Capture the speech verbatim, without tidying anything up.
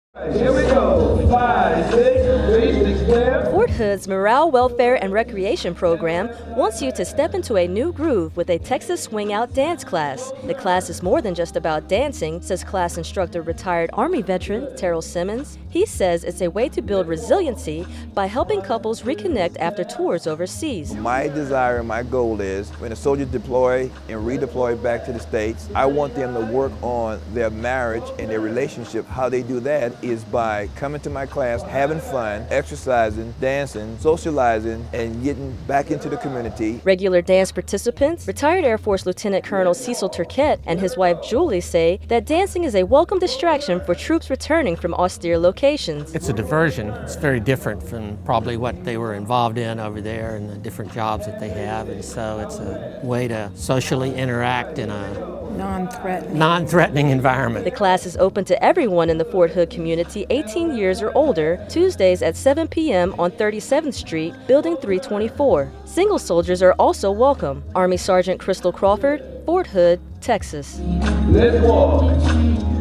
Here we go. Five, six, three, six, seven. Fort Hood's Morale, Welfare, and Recreation program wants you to step into a new groove with a Texas Swing Out dance class. The class is more than just about dancing, says class instructor retired Army veteran Terrell Simmons. He says it's a way to build resiliency by helping couples reconnect after tours overseas. My desire and my goal is when the soldiers deploy and redeploy back to the States, I want them to work on their marriage and their relationship. How they do that is by coming to my class, having fun, exercising, dancing, socializing, and getting back into the community. Regular dance participants, retired Air Force Lieutenant Colonel Cecil Turquette and his wife Julie say that dancing is a welcome distraction for troops returning from austere locations. It's a diversion. It's very different from probably what they were involved in over there and the different jobs that they have, and so it's a way to socially interact in a non-threatening non-threatening environment. The class is open to everyone in the Fort Hood community eighteen years or older, Tuesdays at seven p.m. on thirty-seventh Street, Building three twenty-four. Single soldiers are also welcome. Army Sergeant Crystal Crawford, Fort Hood, Texas. Let's walk.